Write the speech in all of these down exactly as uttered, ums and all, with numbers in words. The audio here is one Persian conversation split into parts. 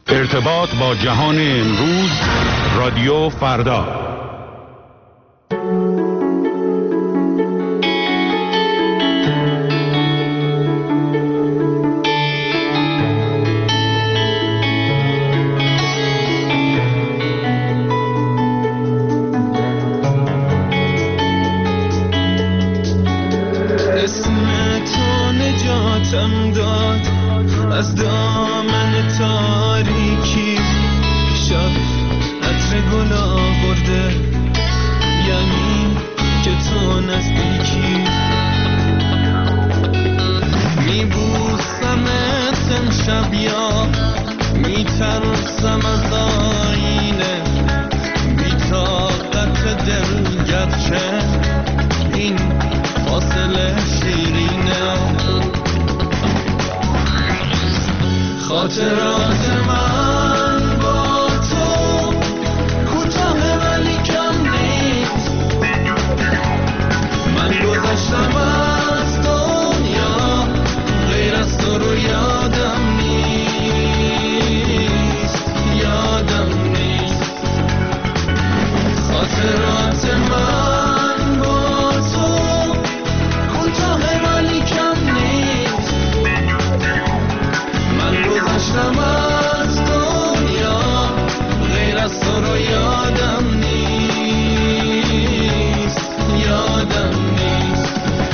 ارتباط با جهان امروز، رادیو فردا. از دامن تاریکی شب عطر گل آورده، یعنی که تو نزدیکی. میبوسمت امشب یا میترسم از آینه، بی‌طاقت دل گرچه این فاصله شیرینه. خاطرات من با تو کوتاه ولی کم نیست. من گذشتم از دنیا، غیر از تو رو یادم نیست، یادم نیست. خاطرات من با تو کوتاه ولی کم نیست. من گذشتم از دنیا، غیر از تو رو یادم نیست، یادم نیست.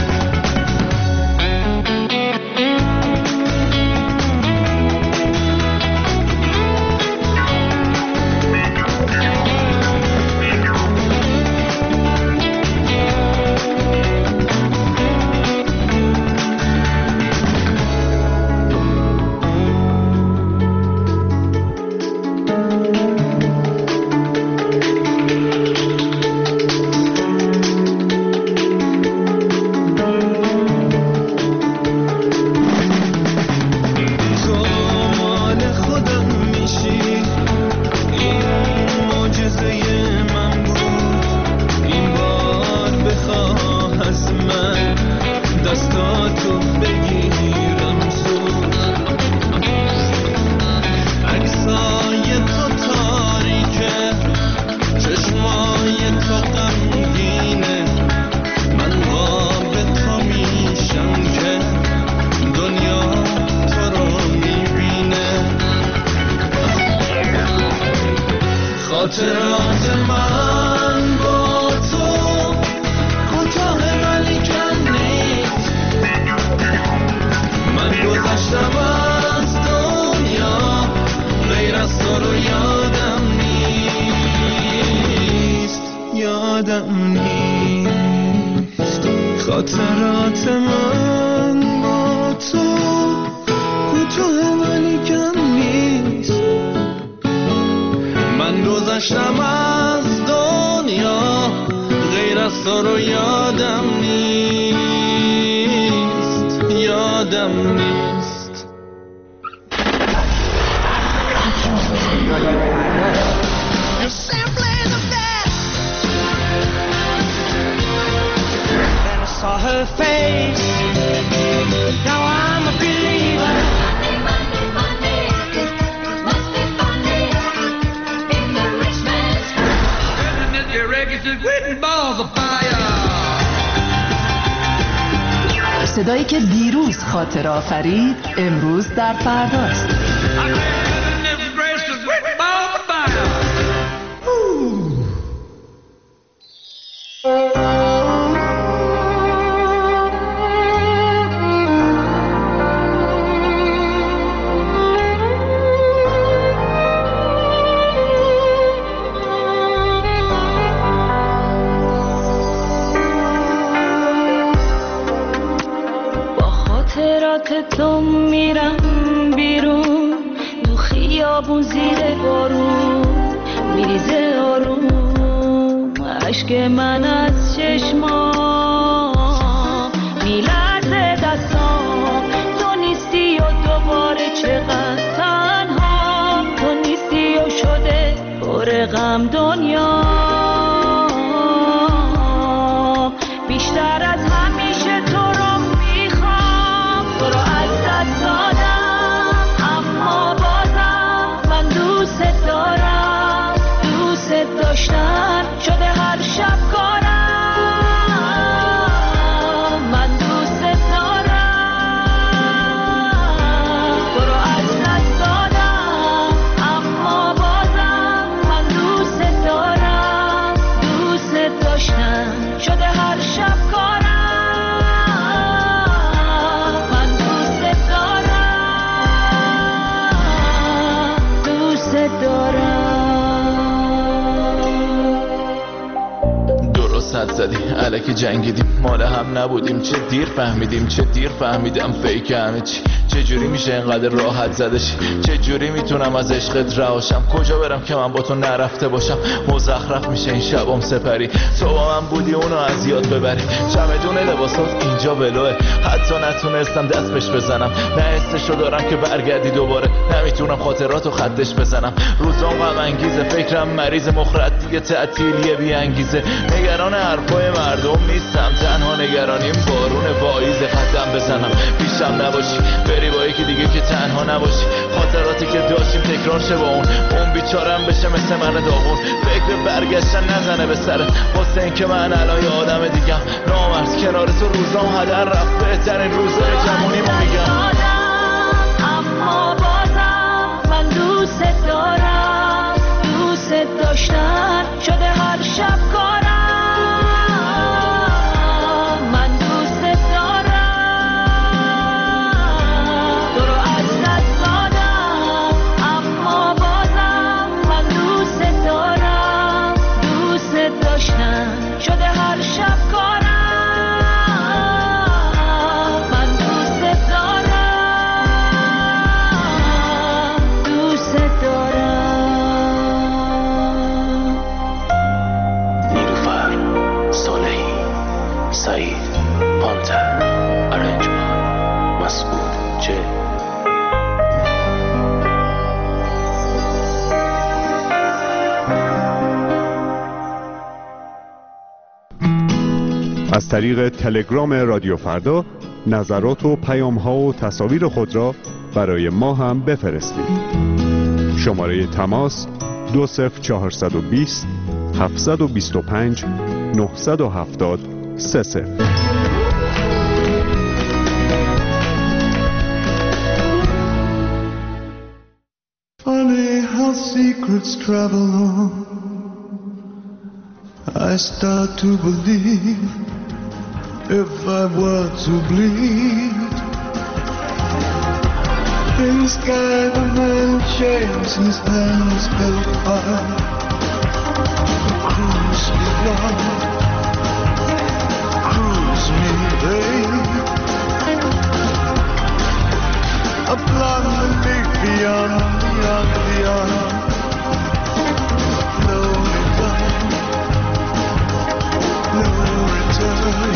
خاطرات من با تو کوتاه ولی کم نیست. من گذشتم از دنیا، غیر از تو رو یادم نیست، یادم نیست. خاطرات من با تو کوتاه ولی کم نیست. من گذشتم از دنیا، غیر از تو رو یادم نیست، یادم نیست. You're simply the best. Then I saw her face. Now I'm a believer. صدایی که دیروز خاطره آفرید امروز در فرداست. تو میرم بیرون تو خیابون زیر بارون، میریزه آروم اشک من از چشمام، میلرزه دستام. تو نیستی و دوباره چقدر تنها، تو نیستی و شده پر غم دنیا. بیشتر از همیشه تو رو میخوام، تو رو از دست دادم، اما بازم من الکی جنگیدیم، مال هم نبودیم، چه دیر فهمیدیم، چه دیر فهمیدم فیک همه چی. چه جوری میشه اینقدر راحت زدشی؟ چه جوری میتونم از عشقت رهاشم؟ کجا برم که من با تو نرفته باشم؟ مزخرف میشه این شبام سپری، تو با من بودی اونو از یاد ببری. چمدون لباسات اینجا ولوه، حتی نتونستم دست بهش بزنم. نه حسشو دارم که برگردی دوباره، نمیتونم خاطراتو خطش بزنم. روزام غم انگیزه، فکرم مریض، مخرد دیگه تعطیلیه بی انگیزه. نگران حرفای مردم نیستم، تنها نگرانیم بارون پاییزه. خطم بزنم پیشم نباشی، بری با یکی دیگه که تنها نباشی. خاطراتی که داشتیم تکرار شه با اون، اون بیچارم بشه مثل من داغون. فکر برگشتن نزنه به سره، واسه این که من الان یه آدم دیگم. نامرز کنار تو روزام هدر رفت، بهترین روزای جوونی ما میگم. اما بازم من دوست دارم، دوست داشتن شده هر شب کارم. من دوست دارم تو رو از دست دادم، اما بازم من دوست دارم، دوست داشتن شده هر شب کارم. من دوست دارم، دوست دارم. نیلوفر صالحی، سعید پانتر، ارنجمان مسعود چه از طریق تلگرام رادیو فردا نظرات و پیام‌ها و تصاویر خود را برای ما هم بفرستید. شماره تماس دو صفر چهارصد و بیست هفتصد و بیست و پنج نهصد و هفتاد سه صفر. Funny how secrets travel on. I start to believe if I were to bleed, in the sky the man shakes his hands held high. Cruise me, Lord, cruise me, babe. Upon the lake beyond, beyond, beyond. No return, no return.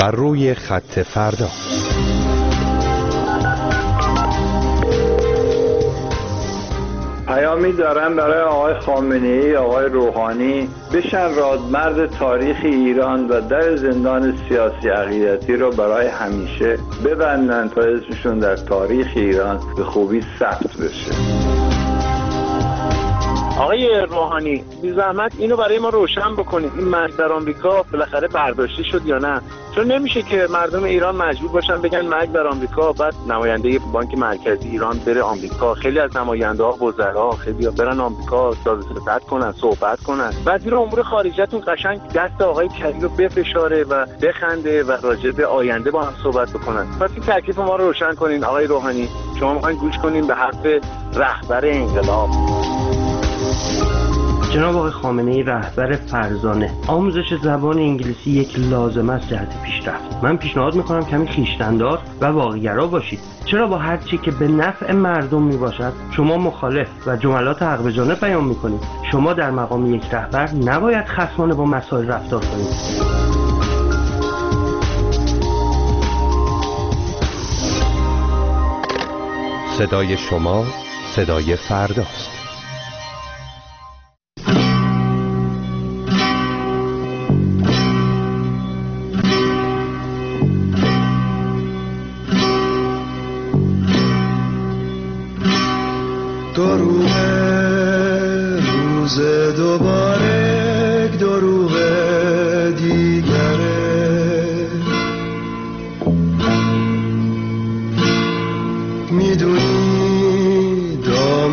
بر روی خط فردا. پیامی دارم برای آقای خامنه‌ای، آقای روحانی، بشن رادمرد تاریخ ایران و در زندان سیاسی عقیدتی رو برای همیشه ببندن تا اسمشون در تاریخ ایران به خوبی ثبت بشه. آقای روحانی بی زحمت اینو برای ما روشن بکنید، این مرگ در آمریکا بالاخره برداشته شد یا نه؟ چون نمیشه که مردم ایران مجبور باشن بگن مرگ در آمریکا، بعد نماینده بانک مرکزی ایران بره آمریکا، خیلی از نماینده ها وزرا خیلی برن آمریکا صحبت کنن صحبت کنن وزیر امور خارجه‌تون قشنگ دست آقای کری رو بفشاره و بخنده و راجع به آینده با هم صحبت بکنن. پس این تکلیف ما رو روشن کنین آقای روحانی. شما میخواین گوش کنین به حرف رهبر انقلاب. جناب آقای خامنه‌ای رهبر فرزانه، آموزش زبان انگلیسی یک لازمه است جهت پیشرفت. من پیشنهاد میکنم کمی خویشتن‌دار و واقع‌گرا باشید. چرا با هر چی که به نفع مردم میباشد شما مخالف و جملات حق به جانب بیان میکنید؟ شما در مقام یک رهبر نباید خصمانه با مسائل رفتار کنید. صدای شما صدای فرداست. دروغ روز دوباره دروغ دیگره، میدونی دام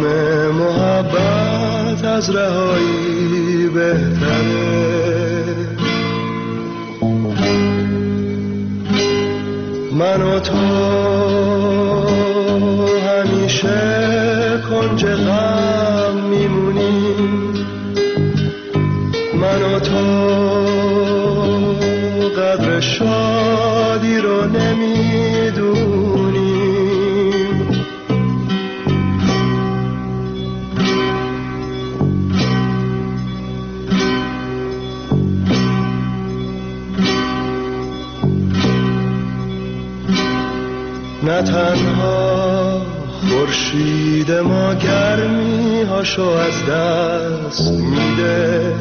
محبت از رهایی بهتره. من و تو همیشه کنج غم میمونیم، من و تو قدر شادی رو نمیدونیم. نه تنها خورشید ما گرمی هاشو از دست میده،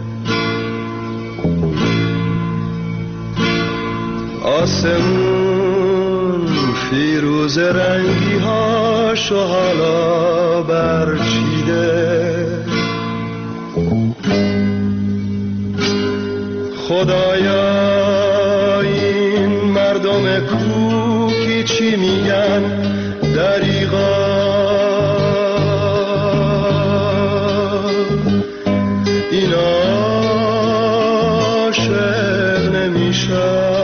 آسمون فیروز رنگی هاشو حالا برچیده. خدایا این مردم کوکی چی میگن؟ دریغا این عاشق نمیشن.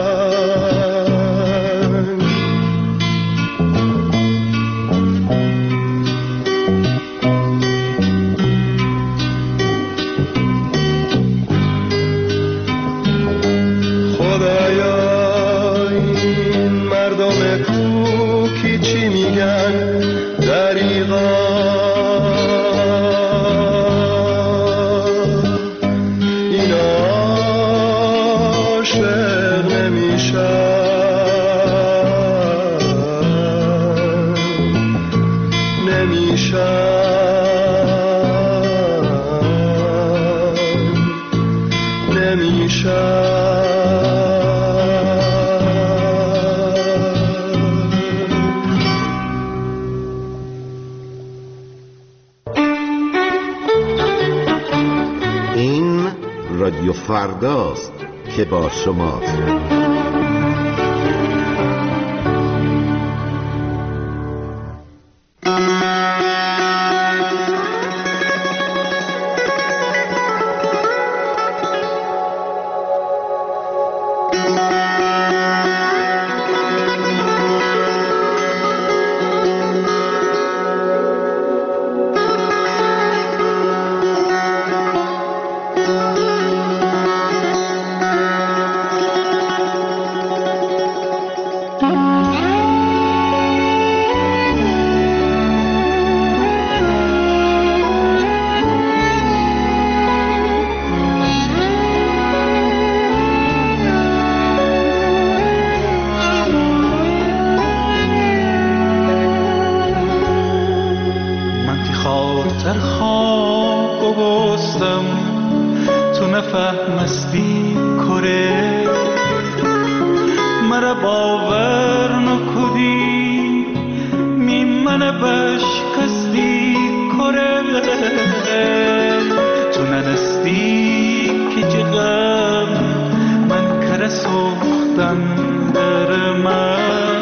خدایا این مردم کوکی چی میگن؟ دریغا این عاشق نمیشن، نمیشن، نمیشن. رادیو فرداست که با شماست. بازم تو نفهمستی کره مرا باور نکدی می من بشکستی کره تو ننستی که جغم من کره سوختن در من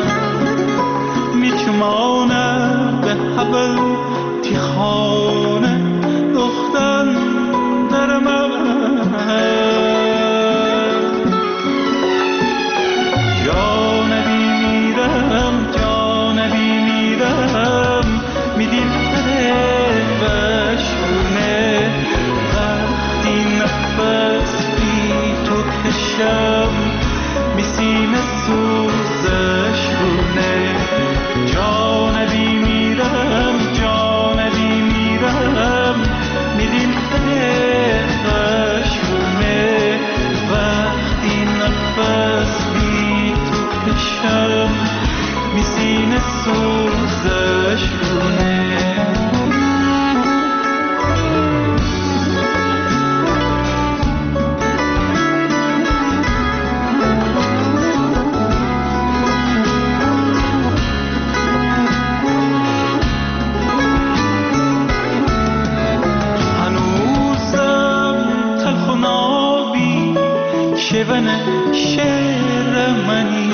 میچمانم به حبل تی خانه دختن در من جانبی میرم جانبی میرم میدیم تره بشونه وقتی نفس بی تو کشم میسینه سوزش رونه جانبی میرم جانبی میرم میدیم تره بشونه وقتی نفس بی تو کشم میسینه سوزش رونه شون شعر منی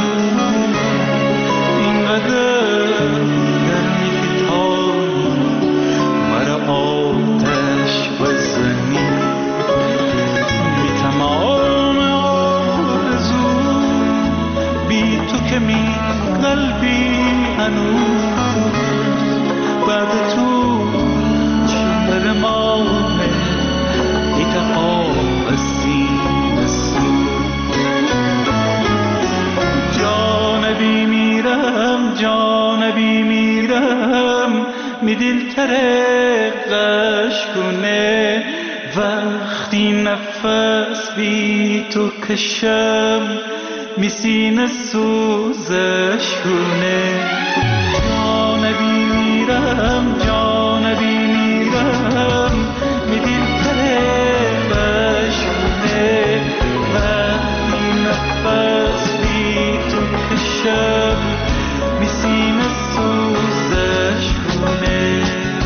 اینقدر گرمی که تایی مرا آتش بزنی بی تمام آرزو بی تو که می قلبی هنوز بعد تو چندر مانه ایتا آسی جانبی میرم می دل تره قشکونه وقتی نفس بی تو کشم می سینه سوزش کنه جانبی میرم جانبی میرم می دل تره قشکونه وقتی نفس بی تو کشم میسینه سوزش کنه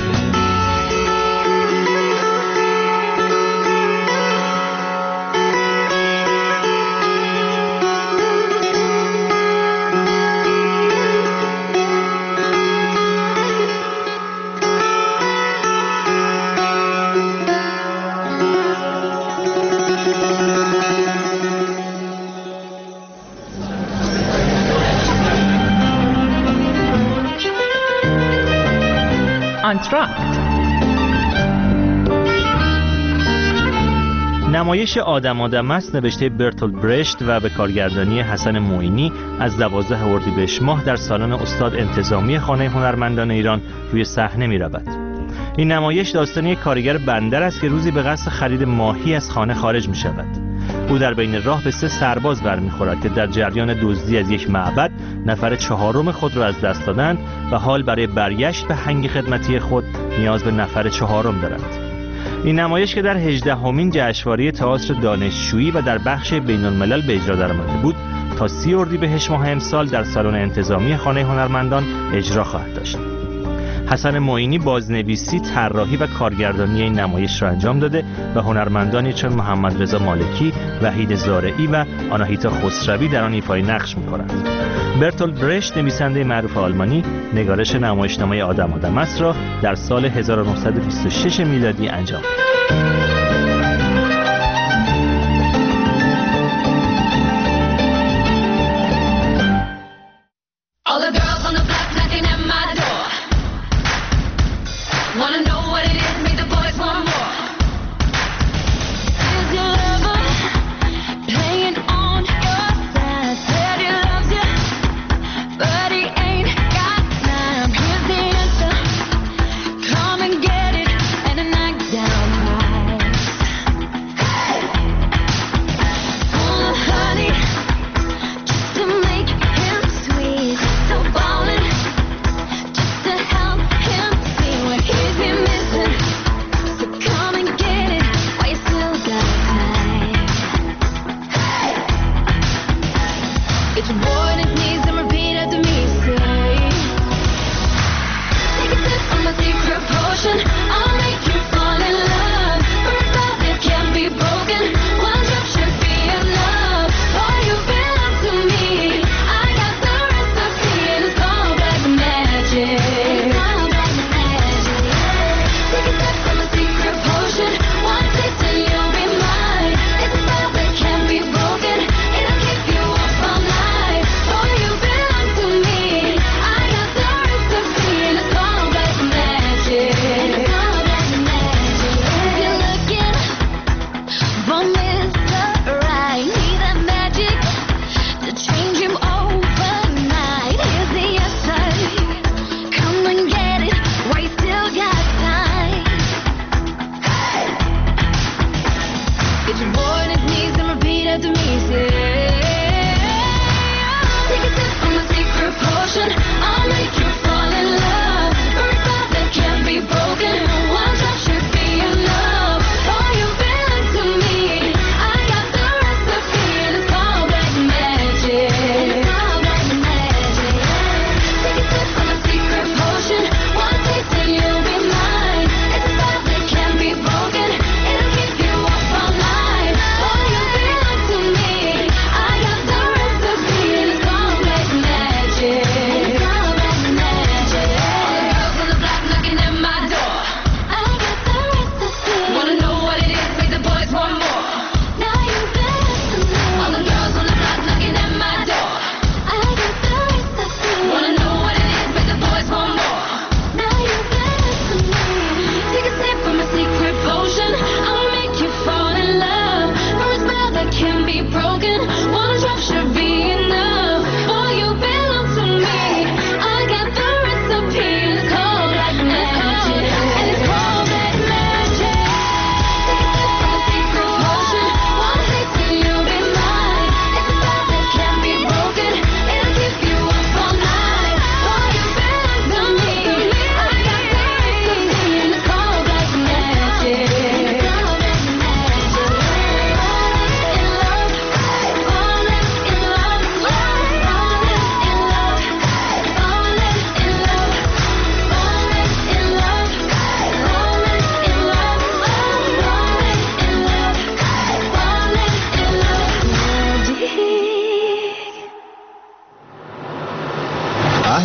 نمایش آدم آدم است نوشته برتولد برشت و به کارگردانی حسن معینی از دوازده اردیبهشت ماه در سالن استاد انتظامی خانه هنرمندان ایران روی صحنه می رود. این نمایش داستان یک کارگر بندر است که روزی به قصد خرید ماهی از خانه خارج می شود. او در بین راه به سه سرباز برمیخورد که در جریان دزدی از یک معبد نفر چهارم خود را از دست دادند و حال برای برگشت به هنگ خدمتی خود نیاز به نفر چهارم دارند. این نمایش که در هجدهمین جشنواره تئاتر دانشجویی و در بخش بین الملل به اجرا درآمده بود تا سی اردیبهشت ماه امسال در سالن انتظامی خانه هنرمندان اجرا خواهد داشت. حسن معینی بازنویسی، طراحی و کارگردانی این نمایش را انجام داده و هنرمندانی چون محمد رضا مالکی، وحید زارعی و آناهیتا خسروی در آن ایفای نقش می‌کنند. برتولد برشت نویسنده معروف آلمانی نگارش نمایشنامه آدم آدم است را در سال هزار و نهصد و بیست و شش میلادی انجام داد. Come and get it and a knock down my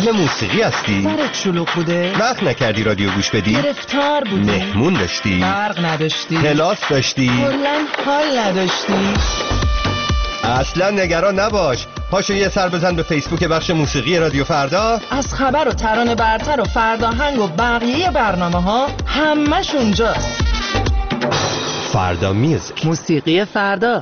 اهل موسیقی هستی؟ سرت شلوغ بوده؟ وقت نکردی رادیو گوش بدی؟ گرفتار بودی؟ مهمون داشتی؟ برق نداشتی؟ کلاس داشتی؟ کلاً حال نداشتی؟ اصلا نگران نباش، پاشو یه سر بزن به فیسبوک بخش موسیقی رادیو فردا. از خبر و ترانه برتر و فرداهنگ و بقیه برنامه ها همش اونجاست. فردا میوزیک، موسیقی فردا.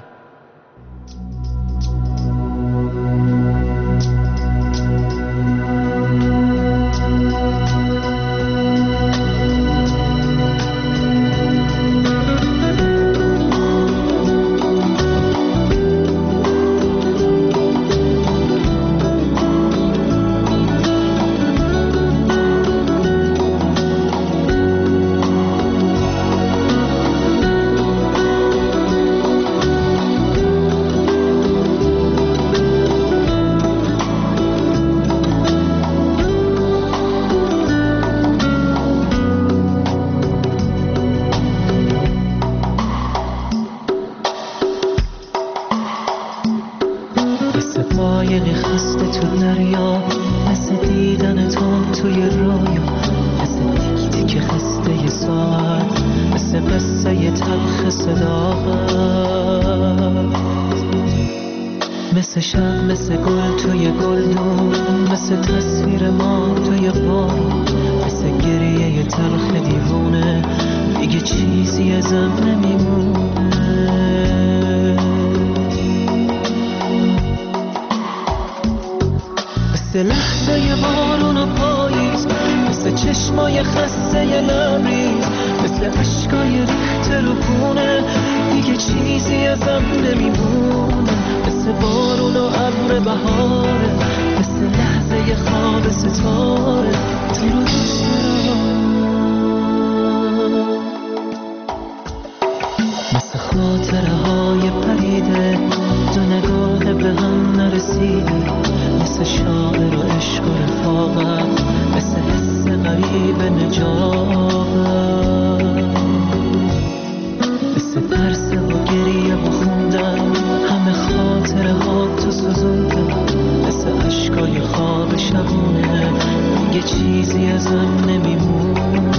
مثل شب مثل گل توی گلدون، مثل تصویر ما توی بارون، مثل گریه تلخ دیوونه، دیگه چیزی ازم نمیمونه. مثل لحظه بارون و پاییز، مثل چشمای خسته لبریز، مثل عشقای ریخته رو خونه، دیگه چیزی ازم نمیمونه. مثل بارون و ابر بهاره، مثل لحظه خواب ستاره تو رو دوست دارم. مثل خاطره های پریده دو نگاه به هم نرسیده، مثل شاعر و عشق و رفاقت، مثل حس غریب نجابت، مثل ترس و گریه و خوندن همه خاطره ها تو سوزوندن، مثل عشقای خواب شبونه، دیگه چیزی ازم نمیمونه.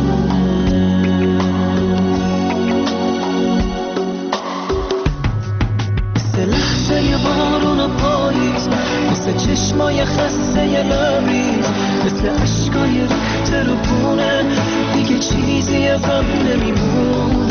مثل لحظه بارون و پاییز، مثل چشمای خسته لبریز، مثل عشقای ریخته رو خونه، دیگه چیزی ازم نمیمونه.